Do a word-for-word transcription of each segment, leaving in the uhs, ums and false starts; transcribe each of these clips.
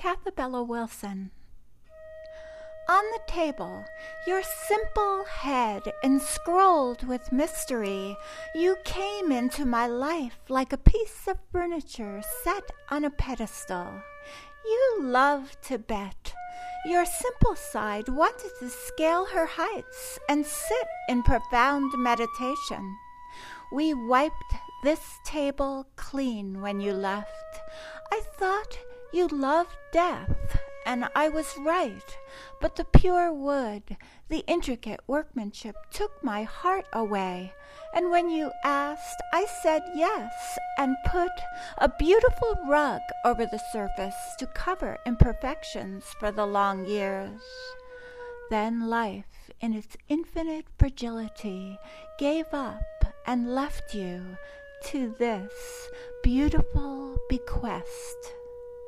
Cathabella Wilson. On the table, your simple head enscrolled with mystery, you came into my life like a piece of furniture set on a pedestal. You loved to bet. Your simple side wanted to scale her heights and sit in profound meditation. We wiped this table clean when you left. I thought you loved death, and I was right, but the pure wood, the intricate workmanship took my heart away, and when you asked, I said yes, and put a beautiful rug over the surface to cover imperfections for the long years. Then life, in its infinite fragility, gave up and left you to this beautiful bequest.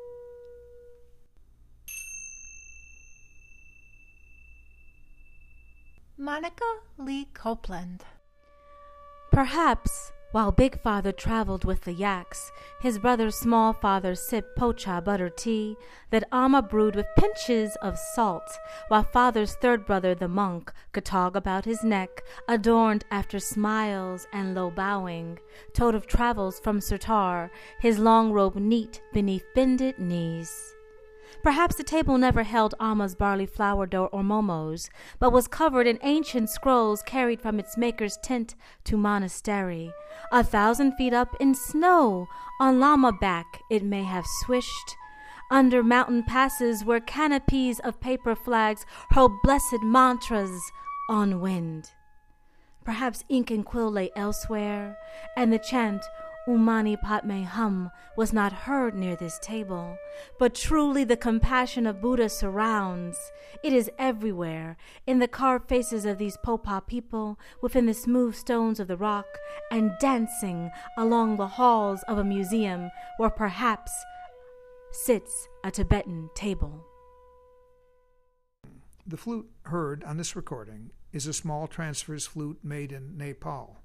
Monica Lee Copeland. Perhaps, while Big Father traveled with the yaks, his brother Small Father sipped pocha butter tea that Amma brewed with pinches of salt, while Father's third brother, the monk, could talk about his neck, adorned after smiles and low bowing, told of travels from Surtar, his long robe neat beneath bended knees. Perhaps the table never held Amma's barley flour dough or momos, but was covered in ancient scrolls carried from its maker's tent to monastery. A thousand feet up in snow, on llama back it may have swished. Under mountain passes where canopies of paper flags hurled blessed mantras on wind. Perhaps ink and quill lay elsewhere, and the chant Umani Padme Hum was not heard near this table, but truly the compassion of Buddha surrounds. It is everywhere, in the carved faces of these Popa people, within the smooth stones of the rock, and dancing along the halls of a museum where perhaps sits a Tibetan table. The flute heard on this recording is a small transverse flute made in Nepal.